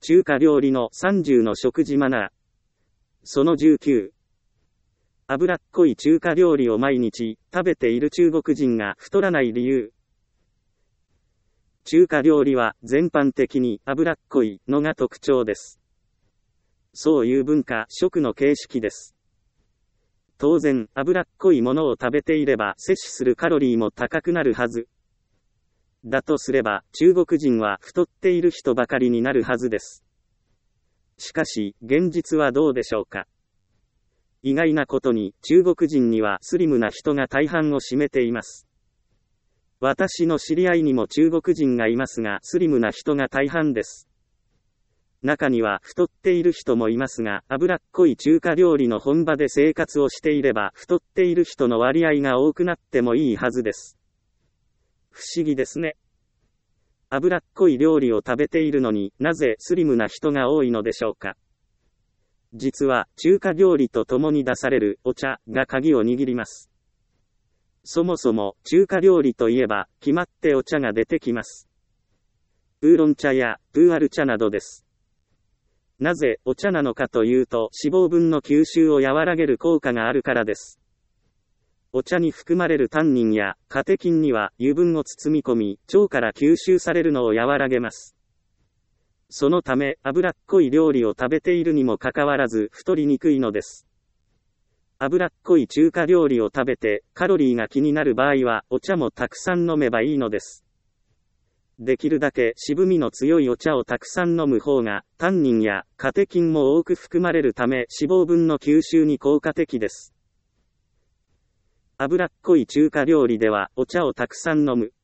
中華料理の30の食事マナー。その19。脂っこい中華料理を毎日食べている中国人が太らない理由。中華料理は全般的に脂っこいのが特徴です。そういう文化、食の形式です。当然、脂っこいものを食べていれば摂取するカロリーも高くなるはず。だとすれば、中国人は太っている人ばかりになるはずです。しかし、現実はどうでしょうか。意外なことに、中国人にはスリムな人が大半を占めています。私の知り合いにも中国人がいますが、スリムな人が大半です。中には太っている人もいますが、脂っこい中華料理の本場で生活をしていれば、太っている人の割合が多くなってもいいはずです。不思議ですね。脂っこい料理を食べているのになぜスリムな人が多いのでしょうか。実は中華料理と共に出されるお茶が鍵を握ります。そもそも中華料理といえば決まってお茶が出てきます。ウーロン茶やプーアル茶などです。なぜお茶なのかというと脂肪分の吸収を和らげる効果があるからです。お茶に含まれるタンニンやカテキンには油分を包み込み、腸から吸収されるのを和らげます。そのため脂っこい料理を食べているにもかかわらず太りにくいのです。脂っこい中華料理を食べてカロリーが気になる場合はお茶もたくさん飲めばいいのです。できるだけ渋みの強いお茶をたくさん飲む方がタンニンやカテキンも多く含まれるため脂肪分の吸収に効果的です。脂っこい中華料理ではお茶をたくさん飲む。